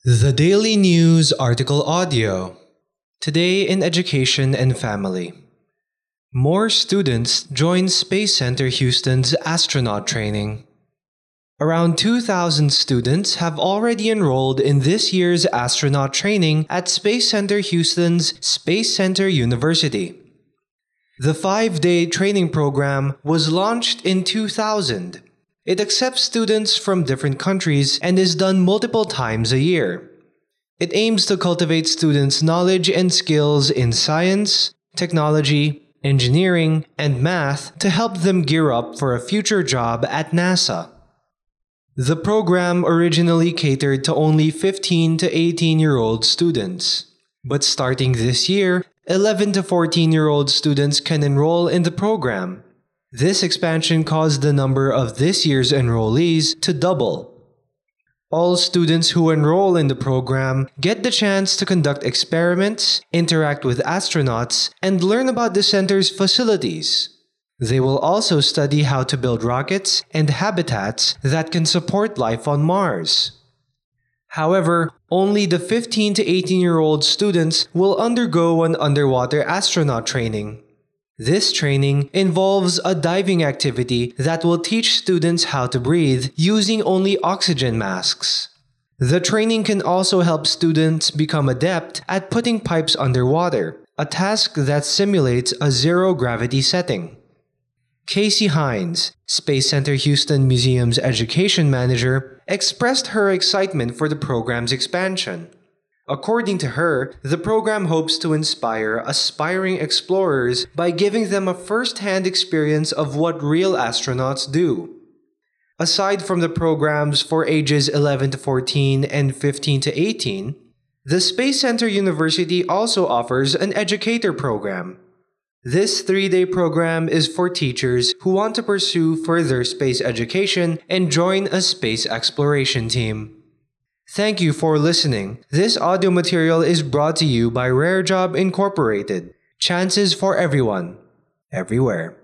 The Daily News Article Audio. Today in Education and Family. More students join Space Center Houston's astronaut training. Around 2,000 students have already enrolled in this year's astronaut training at Space Center Houston's Space Center University. The 5-day training program was launched in 2000. It accepts students from different countries and is done multiple times a year. It aims to cultivate students' knowledge and skills in science, technology, engineering, and math to help them gear up for a future job at NASA. The program originally catered to only 15 to 18-year-old students. But starting this year, 11 to 14-year-old students can enroll in the program. This expansion caused the number of this year's enrollees to double. All students who enroll in the program get the chance to conduct experiments, interact with astronauts, and learn about the center's facilities. They will also study how to build rockets and habitats that can support life on Mars. However, only the 15 to 18-year-old students will undergo an underwater astronaut training. This training involves a diving activity that will teach students how to breathe using only oxygen masks. The training can also help students become adept at putting pipes underwater, a task that simulates a zero-gravity setting. Casey Hines, Space Center Houston Museum's education manager, expressed her excitement for the program's expansion. According to her, the program hopes to inspire aspiring explorers by giving them a first-hand experience of what real astronauts do. Aside from the programs for ages 11 to 14 and 15 to 18, the Space Center University also offers an educator program. This 3-day program is for teachers who want to pursue further space education and join a space exploration team. Thank you for listening. This audio material is brought to you by Rare Job Incorporated. Chances for everyone, everywhere.